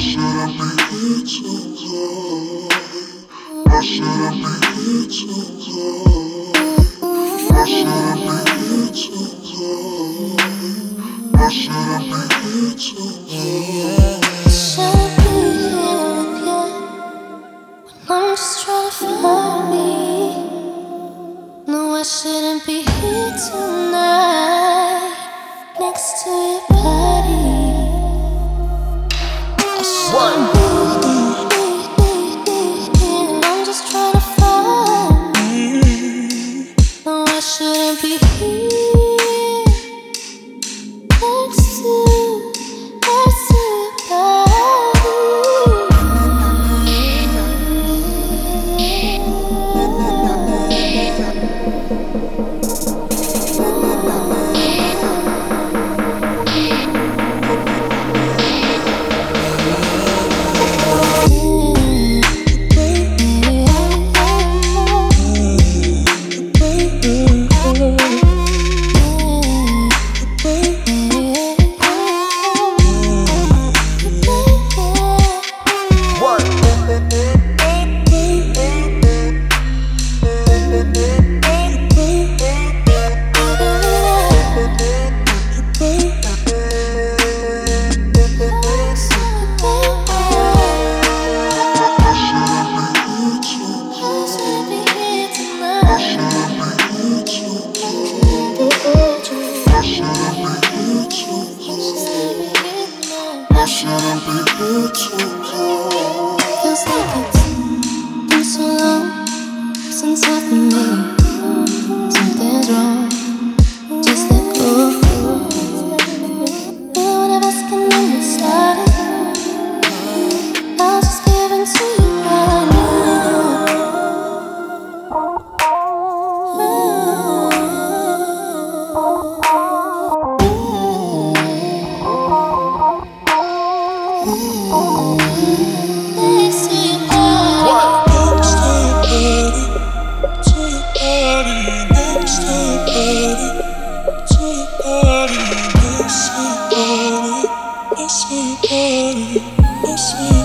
shouldn't be here tonight. I shouldn't be here tonight. I shouldn't be here tonight. I shouldn't be here tonight. Shouldn't be here with you when I'm just trying to find me. No, I shouldn't be here tonight next to your body. I shouldn't be here when I'm just trying to find me. No, I shouldn't be here next to your body. I shouldn't be here tonight. Feels like it's been so long since I've been near. Something's wrong, just let go. No one of us can understand it. I'll just give in to you right now. Next to your body. Next to your body, to your body, next to your body, next to your body, next to your body, next to your